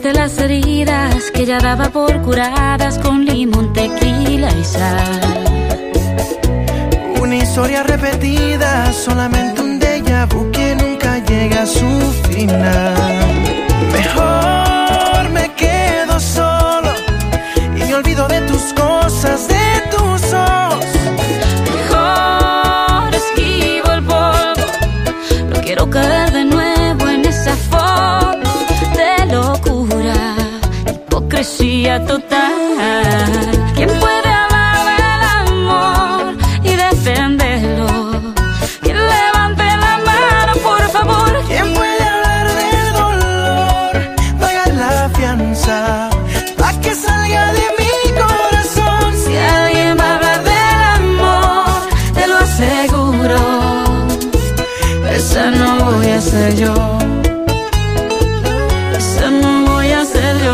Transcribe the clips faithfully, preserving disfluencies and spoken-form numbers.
de las heridas que ya daba por curadas con limón, tequila y sal. Una historia repetida, solamente un déjà vu que nunca llega a su final. Mejor me quedo solo y me olvido de tus cosas, de tus ojos. Mejor esquivo el polvo, no quiero caer de nuevo en esa foto de locura, hipocresía total. ¿Quién puede hablar del amor y defenderlo? ¿Quién levante la mano, por favor? ¿Quién puede hablar del dolor, pagar la fianza, pa' que salga de mi corazón? Si alguien va a hablar del amor, te lo aseguro, esa no voy a ser yo. Esa no voy a ser yo.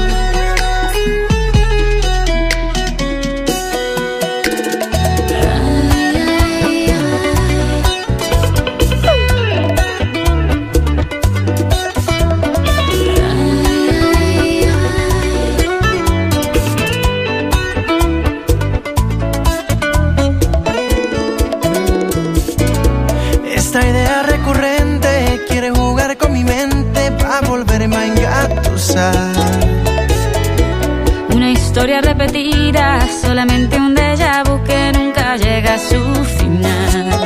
Esta idea recurrente quiere jugar con mi mente pa' volverme a engatusar. Una historia repetida, solamente un déjà vu que nunca llega a su final.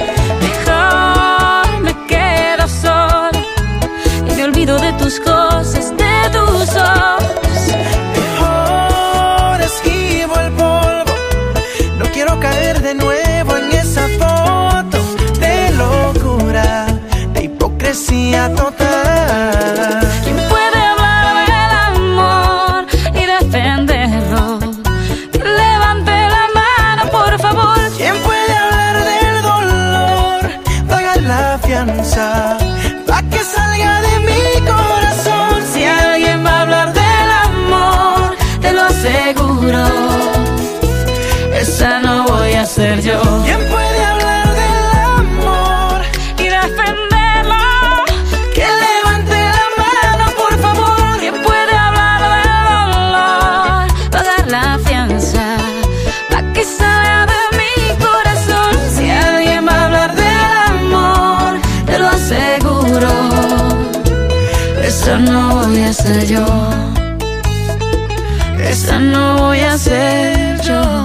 Mejor me quedo sola y me olvido de tus cosas, de tus ojos. Mejor esquivo el polvo, no quiero caer de nuevo en esa foto de locura, de hipocresía total. ¿Quién puede hablar del amor y defenderlo? Que levante la mano, por favor. ¿Quién puede hablar del dolor, pagar la fianza, pa' que salga de mi corazón? Si alguien va a hablar del amor, te lo aseguro, esa no voy a ser yo. ¿Quién puede hablar del amor Y defenderlo, que levante la mano, por favor? ¿quién puede hablar del dolor? Pagar la fianza, pa' que salga de mi corazón. Si alguien va a hablar del amor, te lo aseguro, esa no voy a ser yo. Esa no voy a ser yo.